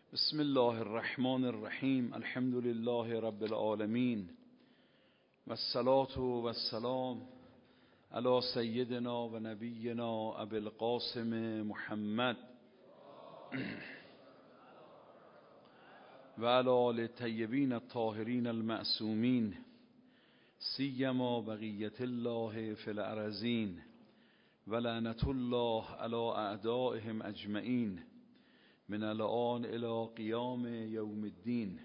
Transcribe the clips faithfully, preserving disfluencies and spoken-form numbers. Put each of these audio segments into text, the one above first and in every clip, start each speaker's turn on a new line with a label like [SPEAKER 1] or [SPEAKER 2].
[SPEAKER 1] بسم الله الرحمن الرحیم. الحمد لله رب العالمین و الصلاة و السلام علی سیدنا و نبینا ابی القاسم محمد و علی آل الطیبین الطاهرین المعصومین سیما بقیة الله فی الارضین و لعنة الله علی اعدائهم اجمعین من الان الی قیام یوم الدین.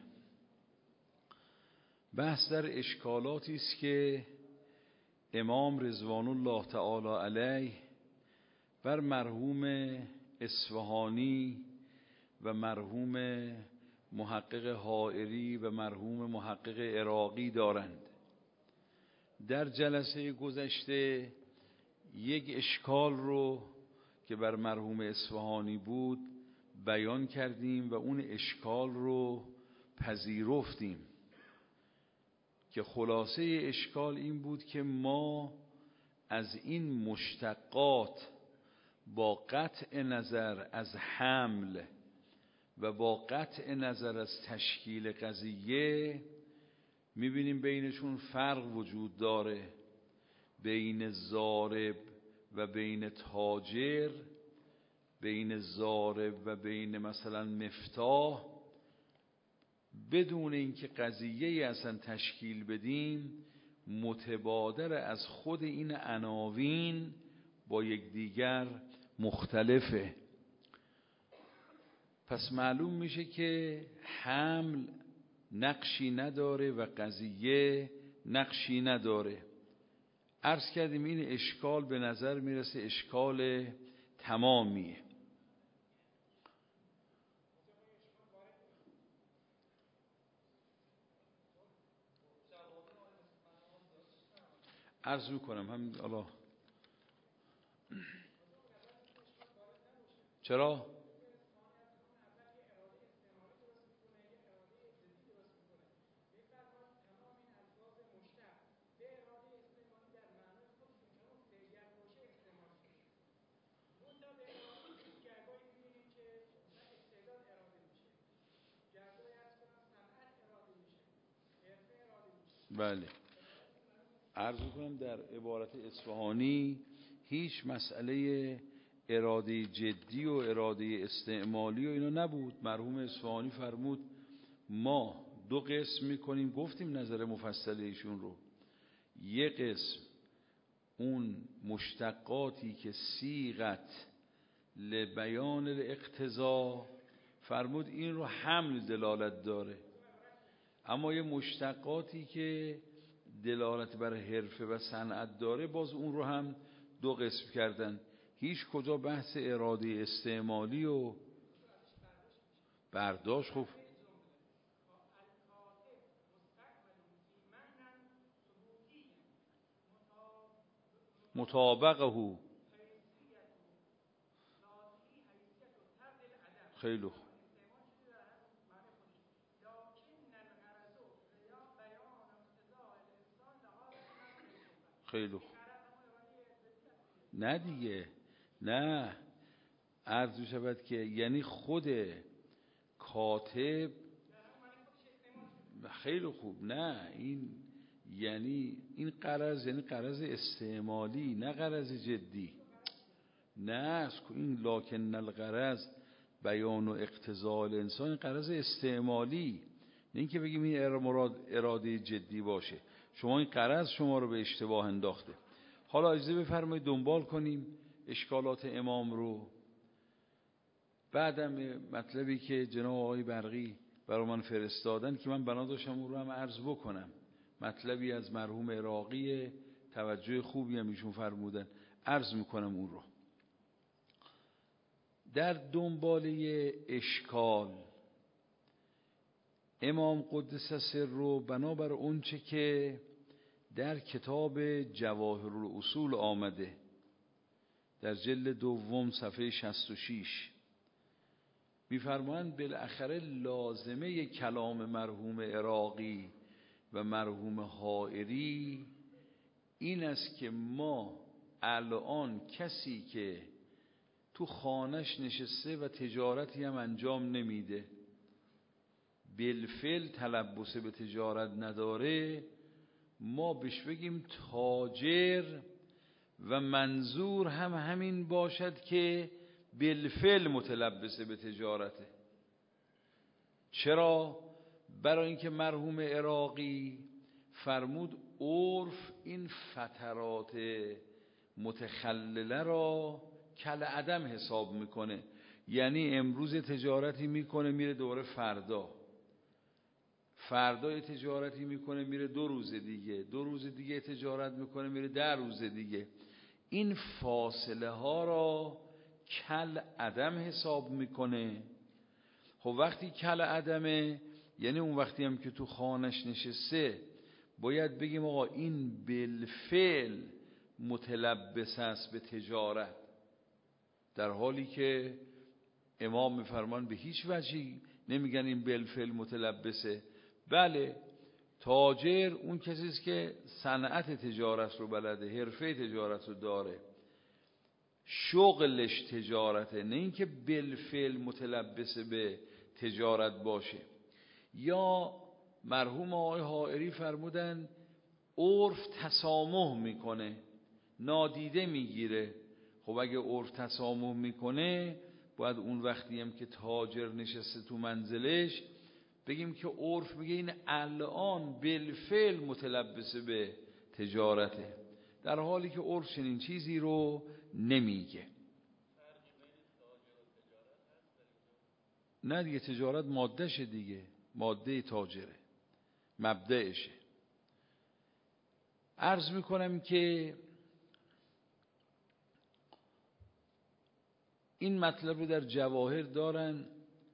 [SPEAKER 1] بحث در اشکالاتی است که امام رضوان الله تعالی علیه بر مرحوم اصفهانی و مرحوم محقق حائری و مرحوم محقق عراقی دارند. در جلسه گذشته یک اشکال رو که بر مرحوم اصفهانی بود بیان کردیم و اون اشکال رو پذیرفتیم که خلاصه اشکال این بود که ما از این مشتقات با قطع نظر از حمل و با قطع نظر از تشکیل قضیه میبینیم بینشون فرق وجود داره، بین ضارب و بین تاجر، بین ضارب و بین مثلا مفتاح. بدون اینکه قضیه اصلا تشکیل بدیم متبادر از خود این عناوین با یکدیگر مختلفه. پس معلوم میشه که حمل نقشی نداره و قضیه نقشی نداره. عرض کردیم این اشکال به نظر میرسه اشکال تمامیه. عرض میکنم همین الله. چرا؟ بله، عرض کنم در عبارت اصفهانی هیچ مسئله اراده جدی و اراده استعمالی و اینا نبود. مرحوم اصفهانی فرمود ما دو قسم میکنیم، گفتیم نظر مفصل ایشون رو. یک قسم اون مشتقاتی که صیغت لبیان الاقتضا، فرمود این رو حمل دلالت داره، اما یه مشتقاتی که دلالت بر حرفه و صنعت داره باز اون رو هم دو قسم کردن. هیچ کجا بحث اراده استعمالی و برداشت خوب مطابقه خیلی خوب. خیلی خوب. نه دیگه، نه، عرض شود که یعنی خود کاتب. خیلی خوب. نه این یعنی این غرض یعنی غرض استعمالی نه غرض جدی. نه این لکن الغرض بیان و اقتضاء الانسان غرض استعمالی، نه اینکه بگیم این مراد اراده جدی باشه. شما این غرض شما رو به اشتباه انداخته. حالا اجازه بفرمایید دنبال کنیم اشکالات امام رو. بعدم مطلبی که جناب آقای برقی برای من فرستادن که من بنا داشتم اون رو هم عرض بکنم، مطلبی از مرحوم عراقی توجه خوبی هم ایشون فرمودن، عرض میکنم اون رو. در دنباله اشکال امام قدس سره بنابر اون چه که در کتاب جواهر الاصول آمده در جلد دوم صفحه شصت و شش می‌فرمایند بالاخره لازمه کلام مرحوم عراقی و مرحوم حائری این است که ما الان کسی که تو خانش نشسته و تجارتی هم انجام نمیده، بالفعل تلبس به تجارت نداره، ما بهش بگیم تاجر و منظور هم همین باشد که بالفعل متلبس به تجارته. چرا؟ برای اینکه مرحوم عراقی فرمود عرف این فترات متخلله را کل عدم حساب میکنه. یعنی امروز تجارتی میکنه میره دوره فردا، فردا تجارتی میکنه میره دو روز دیگه، دو روز دیگه تجارت میکنه میره ده روز دیگه. این فاصله ها را کل عدم حساب میکنه. خب وقتی کل عدمه یعنی اون وقتی هم که تو خانش نشسته باید بگیم آقا این بالفعل متلبس است به تجارت، در حالی که امام میفرمان به هیچ وجهی نمیگن این بالفعل متلبسه. بله تاجر اون کسی است که صنعت تجارت رو بلده، حرفه تجارت رو داره، شغلش تجارته، نه اینکه بالفعل متلبس به تجارت باشه. یا مرحوم آقای حائری فرمودن عرف تسامح میکنه، نادیده میگیره. خب اگه عرف تسامح میکنه باید اون وقتی هم که تاجر نشسته تو منزلش بگیم که عرف میگه این الان بالفعل متلبس به تجارته، در حالی که عرف چنین چیزی رو نمیگه. نه دیگه، تجارت مادهشه دیگه، ماده تاجره، مبدأشه. عرض میکنم که این مطلب رو در جواهر دارن.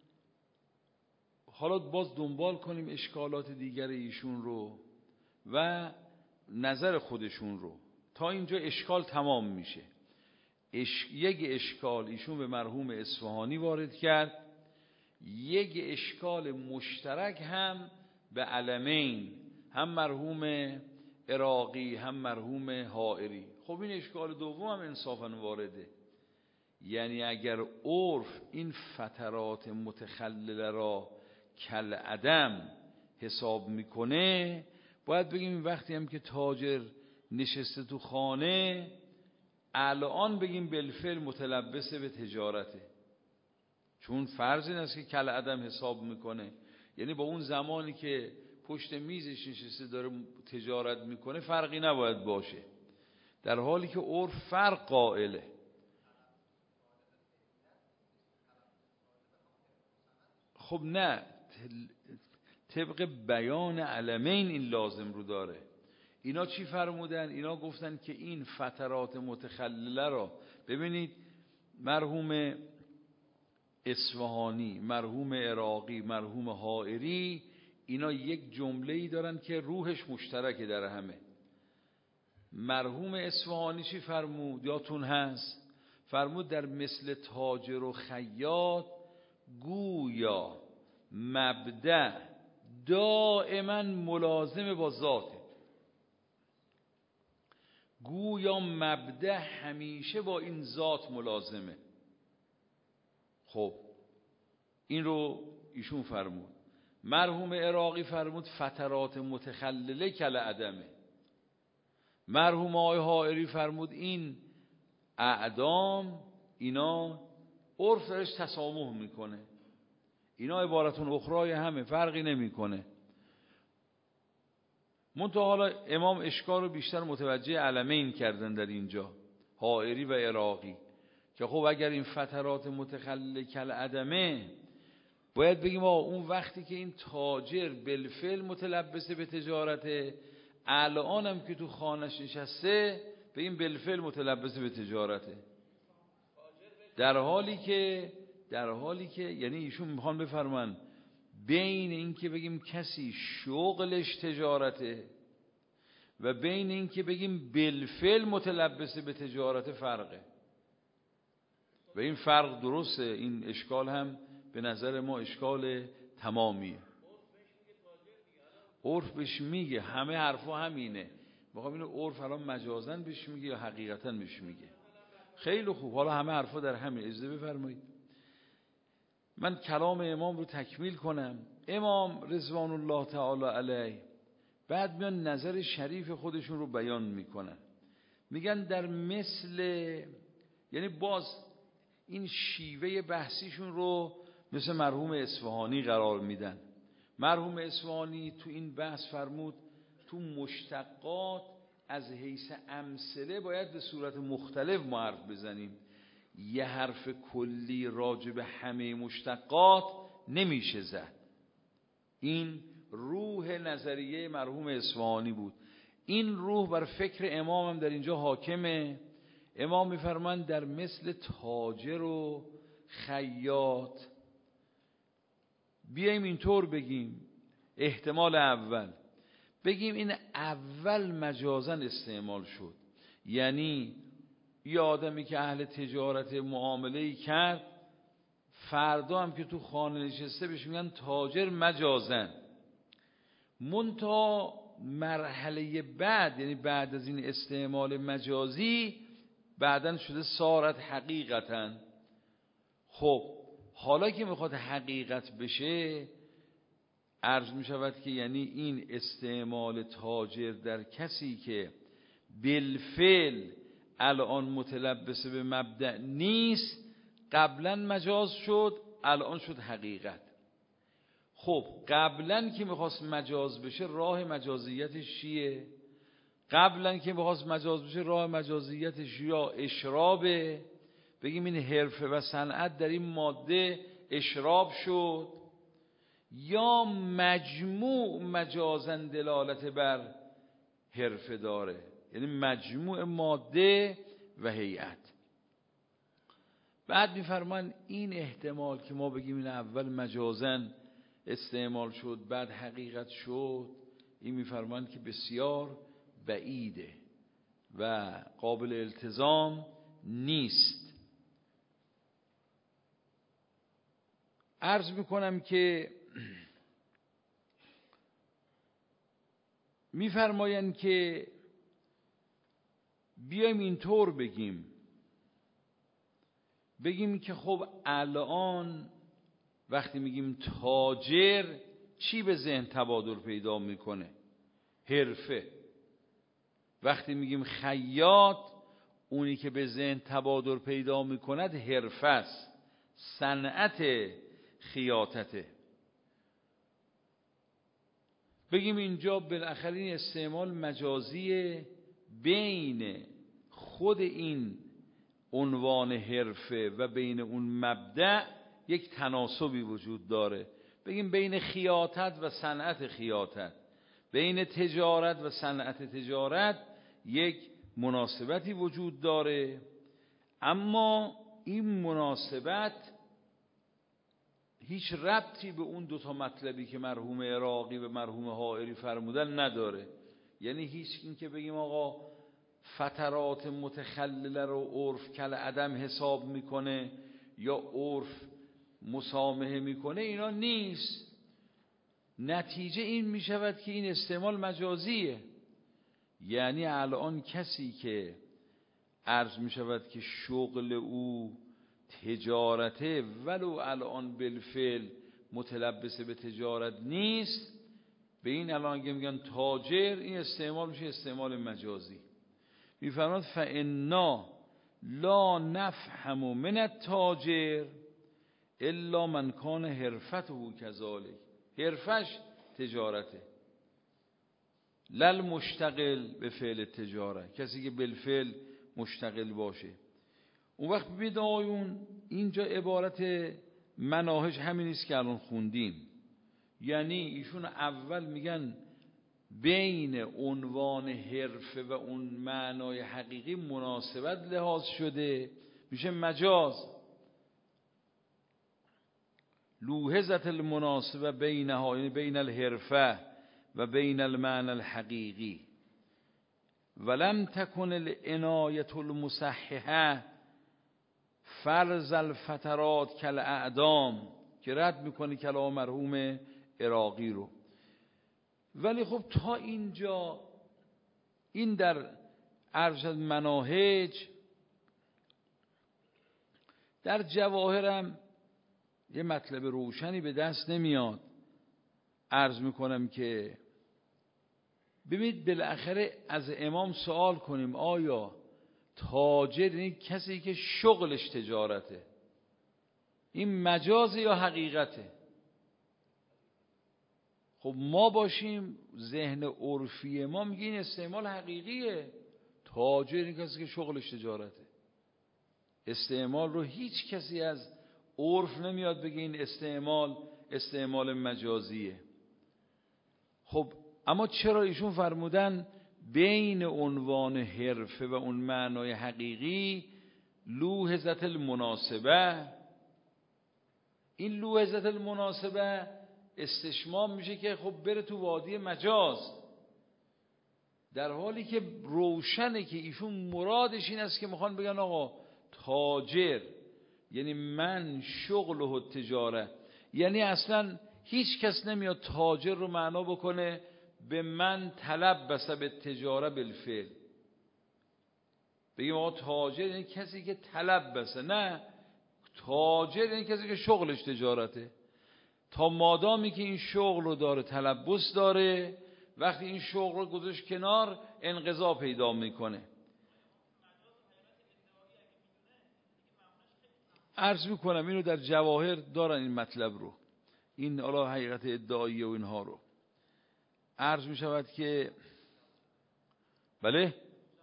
[SPEAKER 1] حالا باز دنبال کنیم اشکالات دیگر ایشون رو و نظر خودشون رو. تا اینجا اشکال تمام میشه. اش... یک اشکال ایشون به مرحوم اصفهانی وارد کرد، یک اشکال مشترک هم به علمین، هم مرحوم عراقی هم مرحوم حائری. خب این اشکال دوم هم انصافا وارده. یعنی اگر عرف این فترات متخلله را کل عدم حساب میکنه، باید بگیم این وقتی هم که تاجر نشسته تو خانه الان بگیم بالفعل متلبس به تجارته، چون فرض این است که کل عدم حساب میکنه. یعنی با اون زمانی که پشت میزش نشسته داره تجارت میکنه فرقی نباید باشه، در حالی که عرف فرق قائله. خب نه، طبق بیان علمین این لازم رو داره. اینا چی فرمودن؟ اینا گفتن که این فترات متخلله را ببینید، مرحوم اصفهانی، مرحوم عراقی، مرحوم حائری، اینا یک جمله‌ای دارن که روحش مشترکه در همه. مرحوم اصفهانی چی فرمود؟ یادتون هست فرمود در مثل تاجر و خیاط گویا مبدأ دائما ملازم با ذاته، گویا مبدأ همیشه با این ذات ملازمه. خب این رو ایشون فرمود. مرحوم عراقی فرمود فترات متخلله کل عدمه. مرحوم آقای حائری فرمود این اعدام اینا عرف درش تسامح میکنه، اینا عبارتون اخرای همه، فرقی نمیکنه. منتها حالا امام اشکال رو بیشتر متوجه علمین کردن در اینجا، حائری و عراقی، که خب اگر این فترات متخلله کل عدمه باید بگیم آقا اون وقتی که این تاجر بالفعل متلبسه به تجارته، الان هم که تو خانش نشسته به این بالفعل متلبسه به تجارته، در حالی که در حالی که یعنی ایشون میخوان بفرمان بین این که بگیم کسی شغلش تجارته و بین این که بگیم بالفعل متلبسه به تجارت فرقه، و این فرق درسته. این اشکال هم به نظر ما اشکال تمامیه. عرف بهش میگه، همه حرفا همینه. میخوام اینو عرف الان مجازاً بهش میگه یا حقیقتاً بهش میگه؟ خیلی خوب، حالا همه حرفا در همین. اجازه بفرمایید من کلام امام رو تکمیل کنم. امام رضوان الله تعالی علیه بعد میان نظر شریف خودشون رو بیان میکنن، میگن در مثل، یعنی باز این شیوه بحثیشون رو مثل مرحوم اصفهانی قرار میدن. مرحوم اصفهانی تو این بحث فرمود تو مشتقات از حیث امثله باید به صورت مختلف ما حرف بزنیم، یه حرف کلی راجع به همه مشتقات نمیشه زد. این روح نظریه مرحوم اصفهانی بود. این روح بر فکر امام هم در اینجا حاکمه. امام میفرمایند در مثل تاجر و خیاط. بیاییم اینطور بگیم، احتمال اول بگیم این اول مجازاً استعمال شد، یعنی یه آدمی که اهل تجارت معامله‌ای کرد، فردا هم که تو خانه نشسته بهش میگن تاجر مجازاً. منتها مرحله بعد، یعنی بعد از این استعمال مجازی، بعداً شده صارت حقیقتاً. خب حالا که میخواد حقیقت بشه، عرض میشود که یعنی این استعمال تاجر در کسی که بالفعل الان متلبس به مبدأ نیست، قبلا مجاز شد، الان شد حقیقت. خب قبلا که میخواست مجاز بشه راه مجازیتش چیه؟ قبلا که میخواست مجاز بشه راه مجازیتش یا اشرابه، بگیم این حرفه و صنعت در این ماده اشراب شد، یا مجموع مجازن دلالت بر حرفه داره، یعنی مجموع ماده و هیئت. بعد میفرمان این احتمال که ما بگیم این اول مجازن استعمال شد بعد حقیقت شد، این میفرمان که بسیار بعیده و قابل التزام نیست. عرض میکنم که میفرمایند که بیایم اینطور بگیم بگیم که خب الان وقتی میگیم تاجر چی به ذهن تبادر پیدا میکنه؟ حرفه. وقتی میگیم خیاط، اونی که به ذهن تبادر پیدا میکند حرفه است، صنعت خیاطته. بگیم اینجا بالاخره این استعمال مجازی بین خود این عنوان حرفه و بین اون مبدأ یک تناسبی وجود داره. بگیم بین خیاطت و صنعت خیاطت، بین تجارت و صنعت تجارت یک مناسبتی وجود داره، اما این مناسبت هیچ ربطی به اون دوتا مطلبی که مرحوم عراقی و مرحوم حائری فرمودن نداره. یعنی هیچ این که بگیم آقا فترات متخلله رو عرف کل عدم حساب میکنه یا عرف مسامحه میکنه، اینا نیست. نتیجه این میشود که این استعمال مجازیه. یعنی الان کسی که عرض میشود که شغل او تجارته ولو الان بالفعل متلبس به تجارت نیست، به این الان که میگن تاجر، این استعمال میشه استعمال مجازی. میفرماد فانا لا نفهم من التاجر الا من کان حرفته کذالک. حرفش تجارته، لل مشتغل به فعل تجاره، کسی که بالفعل مشتغل باشه. اون وقت ببینید آیون اینجا عبارت مناهج همین است که الان خوندیم. یعنی ایشون اول میگن بین عنوان حرفه و اون معنای حقیقی مناسبت لحاظ شده، میشه مجاز. لوحظت المناسبه بینها، یعنی بین الحرفه و بین المعنى الحقیقی. ولم تکن العنایة المصححه فرض الفترات کالاعدام، که رد میکنه کلام مرحوم عراقی رو. ولی خب تا اینجا این در عرض مناهج، در جواهرم یه مطلب روشنی به دست نمیاد. عرض میکنم که ببینید بالاخره از امام سوال کنیم آیا تاجر این کسی که شغلش تجارته این مجاز یا حقیقته؟ خب ما باشیم ذهن عرفی ما میگه این استعمال حقیقیه. تاجر این کسی که شغلش تجارته. استعمال رو هیچ کسی از عرف نمیاد بگه این استعمال استعمال مجازیه. خب اما چرا ایشون فرمودن بین عنوان حرفه و اون معنای حقیقی لوحظت المناسبه؟ این لوحظت المناسبه استشمام میشه که خب بره تو وادی مجاز، در حالی که روشنه که ایشون مرادش این است که میخوان بگن آقا تاجر یعنی من شغل و تجاره، یعنی اصلا هیچ کس نمیاد تاجر رو معنا بکنه به من طلب بسه به تجاره بالفعل، بگیم آقا تاجر یعنی کسی که طلب بسه. نه، تاجر یعنی کسی که شغلش تجارته. تا مادامی که این شغل رو داره تلبس داره، وقتی این شغل رو گذاشت کنار انقضا پیدا میکنه. عرض میکنم اینو در جواهر دارن این مطلب رو، این حالا حقیقت ادعایی و اینها رو. عرض میشود که بله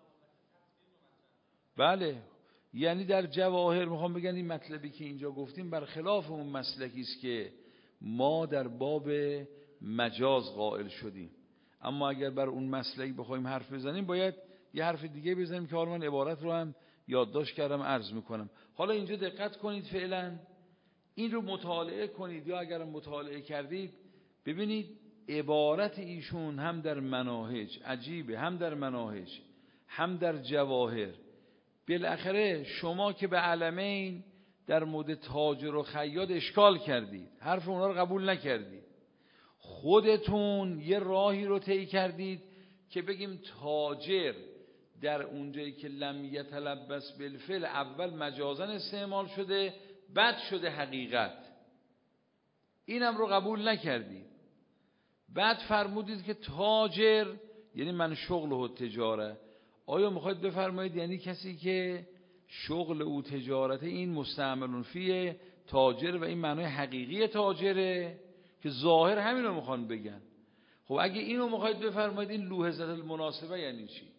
[SPEAKER 1] بله یعنی در جواهر میخوام بگن این مطلبی که اینجا گفتیم برخلاف اون مسلکی است که ما در باب مجاز قائل شدیم. اما اگر بر اون مسلکی بخوایم حرف بزنیم باید یه حرف دیگه بزنیم که حالا من عبارت رو هم یادداشت کردم عرض میکنم. حالا اینجا دقت کنید، فعلا این رو مطالعه کنید یا اگر مطالعه کردید ببینید عبارت ایشون هم در مناهج عجیبه، هم در مناهج هم در جواهر. بالاخره شما که به علمین در مورد تاجر و خیاط اشکال کردید، حرف اونا رو قبول نکردید، خودتون یه راهی رو طی کردید که بگیم تاجر در اونجایی که لم یتلبس بالفعل اول مجازا استعمال شده بعد شده حقیقت، اینم رو قبول نکردید. بعد فرمودید که تاجر یعنی من شغل و تجاره. آیا میخواید بفرمایید یعنی کسی که شغل او تجارت این مستعملون فیه تاجر و این معنای حقیقی تاجره که ظاهر همین رو میخوان بگن؟ خب اگه اینو میخواید بفرمایید این لوحظت المناسبه یعنی چی؟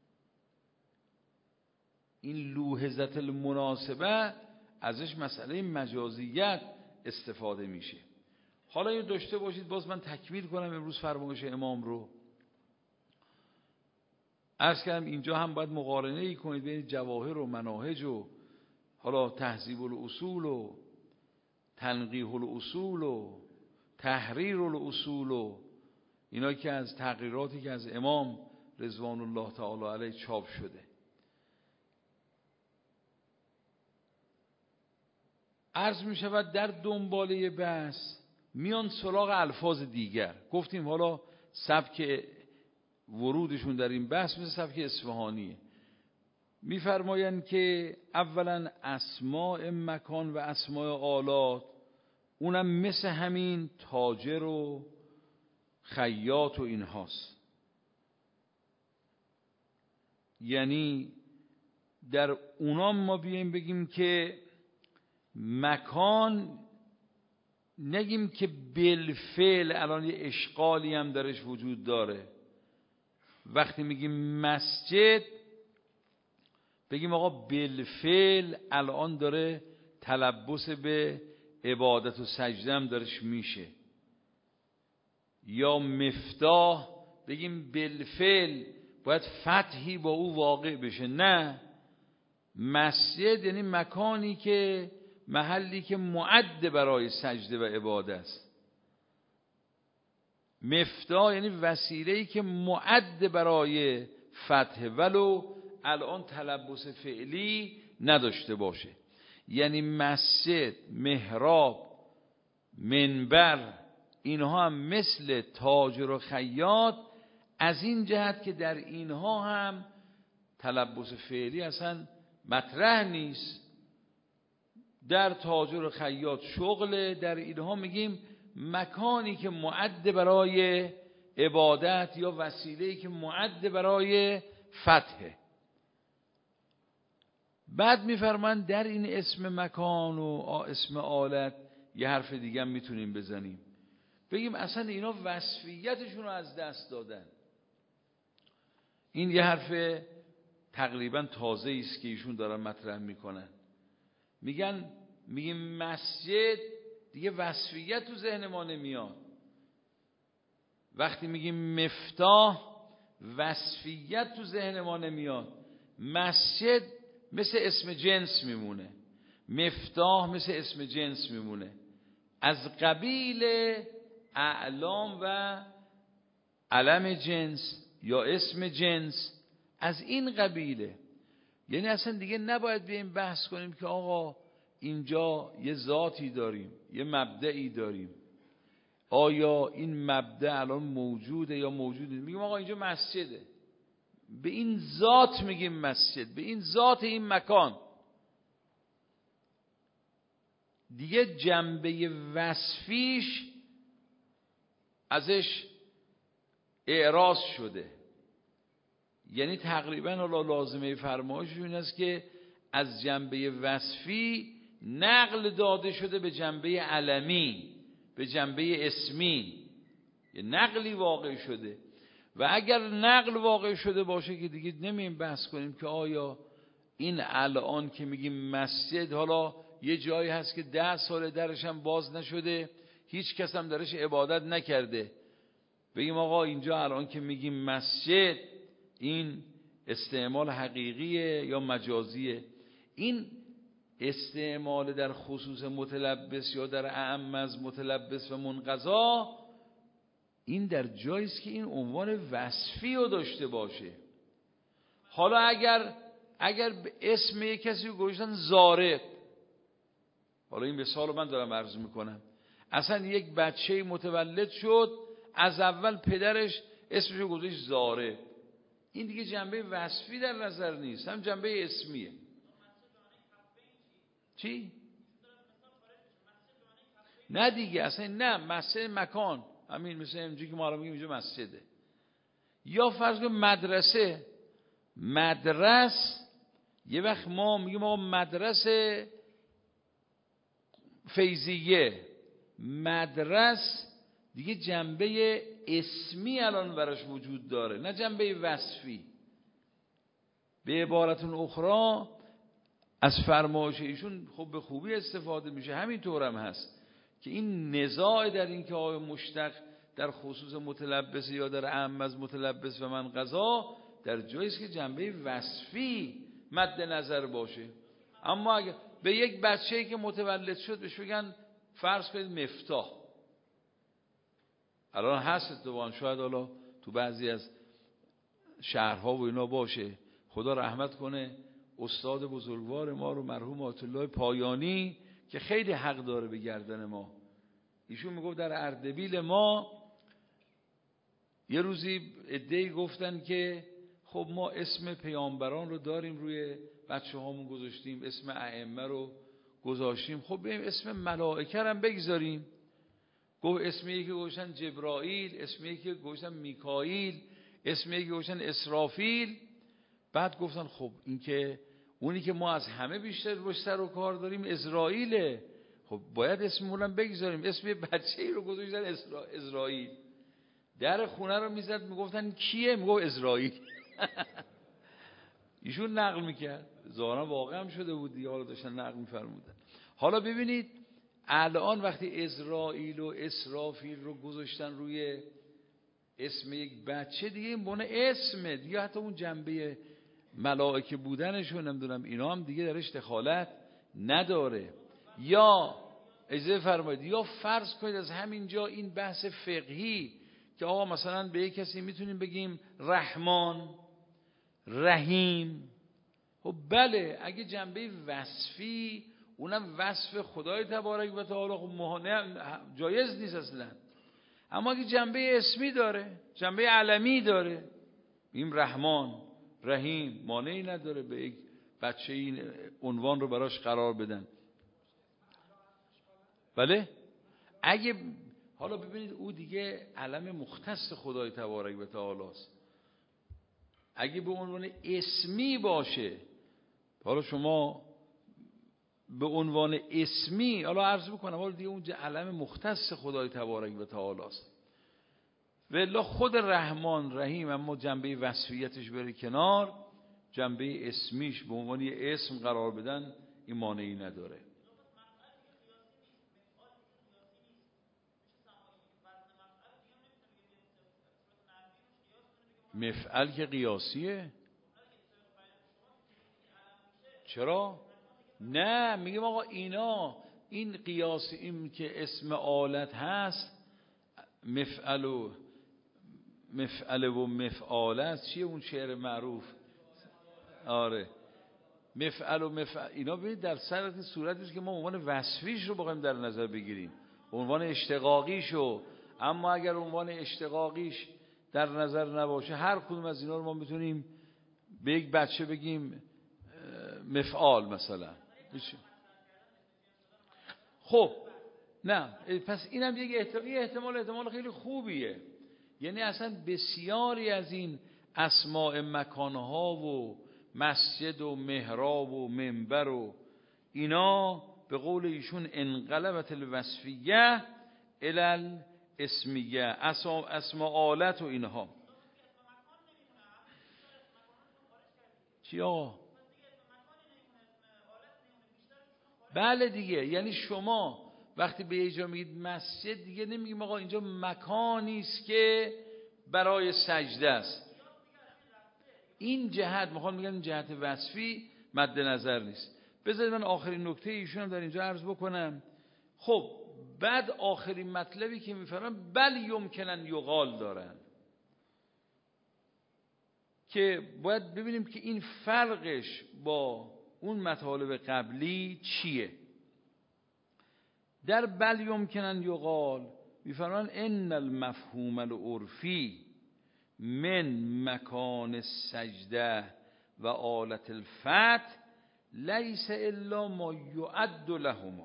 [SPEAKER 1] این لوحظت المناسبه ازش مسئله مجازیت استفاده میشه. حالا اینو داشته باشید، باز من تکمیل کنم امروز فرمایش امام رو. عرض کردم اینجا هم باید مقارنه ای کنید بین جواهر و مناهج و حالا تهذیب الاصول و تنقیح الاصول و تحریر الاصول و اینا که از تقریراتی که از امام رضوان الله تعالی علیه چاپ شده. عرض می شود در دنباله بحث میان سراغ الفاظ دیگر. گفتیم حالا سبک ورودشون در این بحث مثل سبک اصفهانیه. میفرمایند که اولا اسماء مکان و اسماء آلات اونم مثل همین تاجر و خیاط و اینهاست. یعنی در اونام ما بیایم بگیم که مکان نگیم که بالفعل الان یه اشغالی هم درش وجود داره. وقتی میگیم مسجد بگیم آقا بالفعل الان داره تلبس به عبادت و سجده هم درش میشه. یا مفتاح بگیم بالفعل باید فتحی با او واقع بشه. نه، مسجد یعنی مکانی که محلی که معد برای سجده و عبادت است. مفتاح یعنی وسیله‌ای که معد برای فتح ولو الان تلبس فعلی نداشته باشه. یعنی مسجد، محراب، منبر اینها هم مثل تاجر و خیاط از این جهت که در اینها هم تلبس فعلی اصلا مطرح نیست. در تاجر و خیاط شغل، در اینها میگیم مکانی که معد برای عبادت یا وسیله‌ای که معد برای فتحه. بعد میفرمایند در این اسم مکان و اسم آلت یه حرف دیگه هم میتونیم بزنیم، بگیم اصلا اینا وصفیتشون رو از دست دادن. این یه حرف تقریبا تازه است که ایشون دارن مطرح میکنن. میگن میگیم مسجد دیگه وصفیت تو ذهن ما نمیاد. وقتی میگیم مفتاح وصفیت تو ذهن ما نمیاد. مسجد مثل اسم جنس میمونه، مفتاح مثل اسم جنس میمونه، از قبیل اعلام و علم جنس یا اسم جنس، از این قبیله. یعنی اصلا دیگه نباید بیایم بحث کنیم که آقا اینجا یه ذاتی داریم، یه مبدعی داریم، آیا این مبدع الان موجوده یا موجوده. میگیم آقا اینجا مسجده، به این ذات میگیم مسجد، به این ذات این مکان. دیگه جنبه وصفیش ازش اعراض شده. یعنی تقریبا حالا لازمه فرمایش این است که از جنبه وصفی نقل داده شده به جنبه علمی، به جنبه اسمی، یه نقلی واقع شده. و اگر نقل واقع شده باشه که دیگه نمیم بحث کنیم که آیا این الان که میگیم مسجد، حالا یه جایی هست که ده سال درش هم باز نشده، هیچ کس هم درش عبادت نکرده، بگیم آقا اینجا الان که میگیم مسجد این استعمال حقیقیه یا مجازیه؟ این استعمال در خصوص متلبس یا در اعم از متلبس و منقضا، این در جایی است که این عنوان وصفی رو داشته باشه. حالا اگر اگر اسم یک کسی رو گذاشتن زارق، حالا این مثال رو من دارم عرض میکنم، اصلا یک بچه متولد شد، از اول پدرش اسمش رو گذاشت زارق، این دیگه جنبه وصفی در نظر نیست، هم جنبه اسمیه. چی؟ نه دیگه اصلا نه، مسجد مکان، همین مثل اینجوری که ما الان میگیم اینجا مسجده. یا فرض کن مدرسه، مدرسه یه وقت ما میگیم آقا مدرسه فیضیه، مدرسه دیگه جنبه اسمی الان براش وجود داره، نه جنبه وصفی. به عبارتون اخرى از فرمایش ایشون خب به خوبی استفاده میشه. همینطور هم هست که این نزاع در این که آیا مشتق در خصوص متلبس یا در اعم از متلبس و منقضا، در جایی است که جنبه وصفی مد نظر باشه. اما اگه به یک بچه‌ای که متولد شد بهش بگن فرض کنید مفتاح، الان هست اتفاقا، شاید حالا تو بعضی از شهرها و اینا باشه، خدا رحمت کنه استاد بزرگوار ما رو مرحوم آیت الله پایانی که خیلی حق داره به گردن ما. ایشون میگفت در اردبیل ما یه روزی عده‌ای گفتن که خب ما اسم پیامبران رو داریم روی بچه هامون گذاشتیم، اسم ائمه رو گذاشتیم، خب بریم اسم ملائکه هم بگذاریم. گفت اسم یکی گذاشتن جبرائیل، اسم یکی گذاشتن میکائیل، اسم یکی گذاشتن اسرافیل. بعد گفتن خب این که اونی که ما از همه بیشتر روش سر و کار داریم اسرائیله، خب باید اسممون هم بگذاریم. اسم بچه‌ای رو گذاشتن اسرا... اسرائیل. در خونه رو میزد میگفتن کیه؟ میگفت اسرائیل. ایشون نقل میکرد، ظاهرا واقع هم شده بود دیگه، حالا داشتن نقل میفرمودن. حالا ببینید الان وقتی اسرائیل و اسرافیل رو گذاشتن روی اسم یک بچه، دیگه این بونه اسمه دیگه، حتی اون جنبه ملائکه بودنشون نمیدونم اینا هم دیگه درش دخالت نداره. یا اجازه فرمایید، یا فرض کنید از همینجا این بحث فقهی که آقا مثلا به یک کسی میتونیم بگیم رحمان، رحیم، خب بله اگه جنبه وصفی اونم وصف خدای تبارک و تعالی خب مهانه جایز نیست اصلا. اما اگه جنبه اسمی داره، جنبه علمی داره، این رحمان، رحیم، مانعی نداره به یک بچه این عنوان رو براش قرار بدن. بله. اگه حالا ببینید او دیگه علم مختص خدای تبارک و تعالی است. اگه به عنوان اسمی باشه، حالا شما به عنوان اسمی، حالا عرض بکنم حالا دیگه اونجا علم مختص خدای تبارک و تعالی است. والله خود رحمان رحیم، اما جنبه وصفیتش بره کنار، جنبه اسمیش به عنوان یه اسم قرار بدن این مانعی نداره. مفعل که قیاسیه. چرا؟ نه میگم آقا اینا این قیاس، این که اسم آلت هست، مفعل و مفعل و مفعال است. چیه اون شعر معروف؟ آره مفعل و مفعل، اینا ببینید در سر صورتیست که ما عنوان وصفیش رو بخوایم در نظر بگیریم، عنوان اشتقاقیشو. اما اگر عنوان اشتقاقیش در نظر نباشه، هر کدوم از اینا رو ما میتونیم به یک بچه بگیم مفعال مثلا. خب نه، پس اینم یک احتمال احتمال احتمال خیلی خوبیه. یعنی اصلا بسیاری از این اسماء مکانها و مسجد و محراب و منبر و اینا به قول ایشون انقلبت الوصفیه الی الاسمیه، اسماء آلت و اینها. چی آقا؟ بله دیگه، یعنی شما وقتی به یه جا میگید مسجد، دیگه نمیگیم آقا اینجا مکانی است که برای سجده است. این جهت میخوام بگم، این جهت وصفی مد نظر نیست. بذارید من آخرین نکته ایشون هم در اینجا عرض بکنم. خب بعد آخرین مطلبی که میفرمایند بل یمکنن یقال دارن، که باید ببینیم که این فرقش با اون مطالب قبلی چیه. در بل یمکنن یقال میفرمایند ان المفهوم العرفی من مکان السجده و آلت الفتح لیس الا ما یعد لهما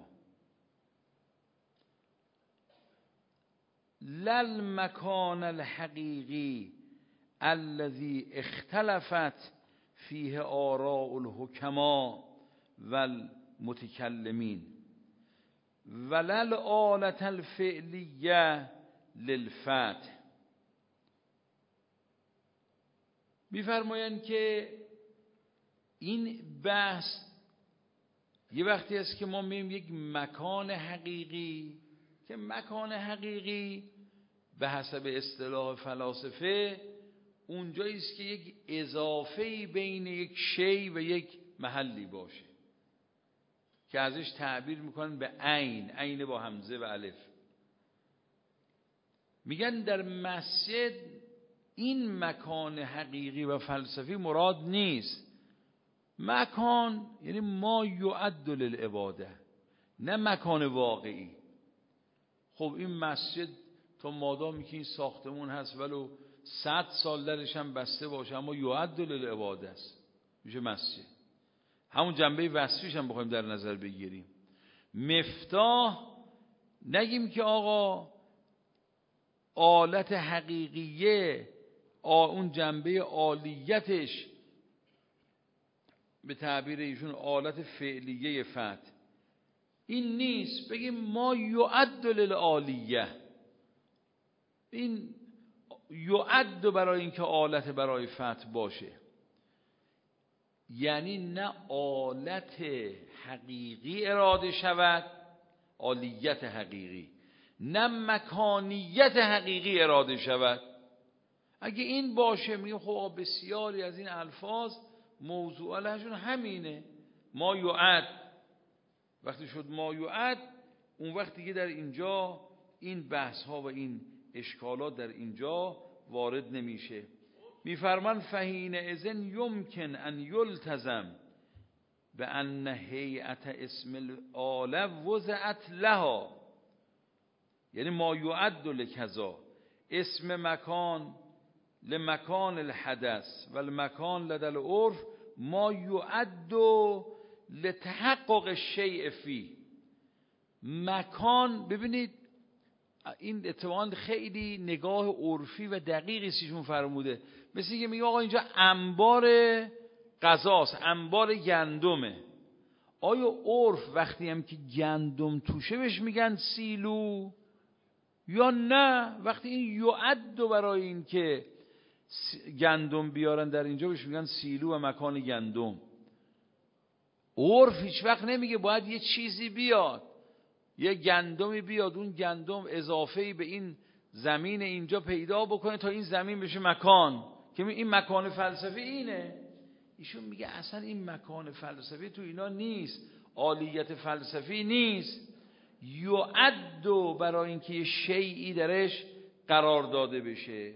[SPEAKER 1] لل مکان الحقیقی الذي اختلفت فیه آراء الحکما والمتکلمین ولل آلت الفعلیه للفتح. میفرمایند که این بحث یه وقتی است که ما میگیم یک مکان حقیقی، که مکان حقیقی به حسب اصطلاح فلاسفه اونجایی است که یک اضافه‌ای بین یک شی و یک محلی باشه، که ازش تعبیر میکنن به عین، عین با همزه و الف. میگن در مسجد این مکان حقیقی و فلسفی مراد نیست. مکان یعنی ما یعد للعباده، نه مکان واقعی. خب این مسجد تا مادامی که این ساختمون هست ولو صد سال درش هم بسته باشه، اما یعد للعباده است، میشه مسجد. همون جنبه وصفیش هم بخوایم در نظر بگیریم. مفتاح نگیم که آقا آلت حقیقیه، اون جنبه عالیتش به تعبیر ایشون آلت فعلیه فتح این نیست. بگیم ما یعد للعالیه، این یعد برای اینکه آلت برای فتح باشه، یعنی نه آلت حقیقی اراده شود، عالیت حقیقی، نه مکانیت حقیقی اراده شود. اگه این باشه میگیم خب بسیاری از این الفاظ موضوع لهشون همینه، ما یعد. وقتی شد ما یعد، اون وقت دیگه در اینجا این بحث ها و این اشکالات در اینجا وارد نمیشه. میفرمان فحین اذن یمکن ان یلتزم به ان هیئت اسم الاله وضعت لها، یعنی ما یعد لکذا اسم مکان لمکان الحدث و المکان لدى العرف ما یعد لتحقق الشیء فی. مکان، ببینید این اتفاقا خیلی نگاه عرفی و دقیقی سیشون فرموده، مثل اینکه میگه آقا اینجا انبار غذاست، انبار گندمه. آیا عرف وقتی هم که گندم توشه بهش میگن سیلو یا نه؟ وقتی این یعد برای این که گندم بیارن در اینجا بهش میگن سیلو و مکان گندم. عرف هیچ وقت نمیگه باید یه چیزی بیاد، یه گندمی بیاد، اون گندم اضافه‌ای به این زمین اینجا پیدا بکنه تا این زمین بشه مکان، که این مکان فلسفی اینه. ایشون میگه اصلا این مکان فلسفی تو اینا نیست، عالیت فلسفی نیست، یعد برای اینکه یه شیئی درش قرار داده بشه.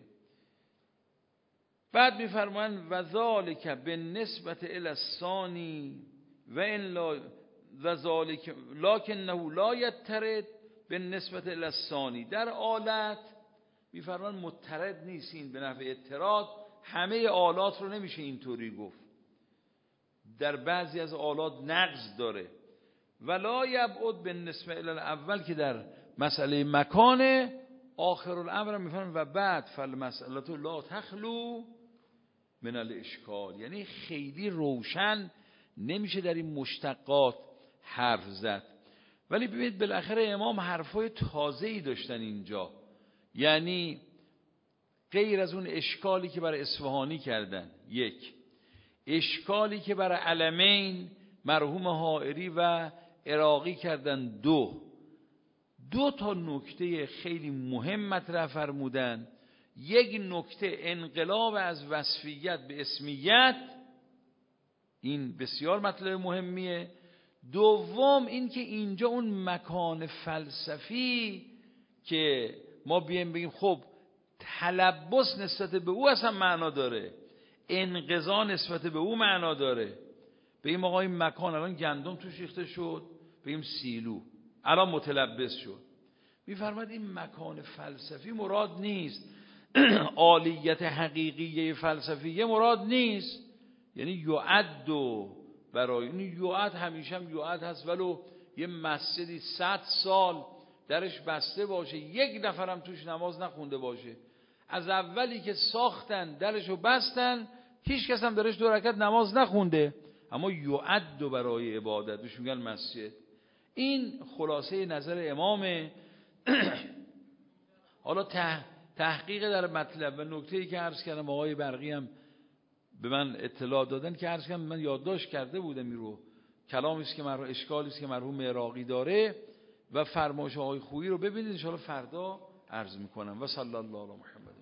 [SPEAKER 1] بعد میفرمان و ذالک بالنسبه الی الثانی و ان لا و ذالک لکنه لا یترد بالنسبه الی الثانی. در آلت میفرمان مترد نیستین به نحو اضطراد، همه آلات رو نمیشه اینطوری گفت، در بعضی از آلات نقض داره. ولا یبعد بالنسبه الی الاول که در مسئله مکانه، آخر الامر میفرمان و بعد فالمسئله لا تخلو من الاشکال، یعنی خیلی روشن نمیشه در این مشتقات حرف زد. ولی ببینید بالاخره امام حرفای تازه‌ای داشتن اینجا، یعنی غیر از اون اشکالی که برای اصفهانی کردن، یک اشکالی که برای علمین مرحوم حائری و عراقی کردن، دو دو تا نکته خیلی مهم مطرح فرمودن. یک نکته انقلاب از وصفیت به اسمیت، این بسیار مطلب مهمیه. دوم این که اینجا اون مکان فلسفی که ما بیایم بگیم خب تلبس نسبت به او اصلا معنا داره، انقضا نسبت به او معنا داره. بگیم آقا این مکان الان گندم توش ریخته شد، بگیم سیلو، الان متلبس شد. میفرماد این مکان فلسفی مراد نیست، عالیت حقیقی فلسفیه مراد نیست. یعنی یعد برای این یعد همیشه هم یعد هست، ولو یه مسجدی صد سال درش بسته باشه، یک نفرم توش نماز نخونده باشه، از اولی که ساختن درشو بستن هیچ کس هم درش دو رکعت نماز نخونده، اما یعد برای عبادت بهش میگن مسجد. این خلاصه نظر امامه. حالا تحقیق در مطلب و نکته‌ای که عرض کردم آقای برقی هم به من اطلاع دادن که عرض کردم من یادداشت کرده بودم این رو، کلامی است که مرحوم اشکالی است که مرحوم عراقی داره و فرمایش آقای خویی رو ببینید ان شاء الله فردا عرض میکنم. و صلی الله علی محمد.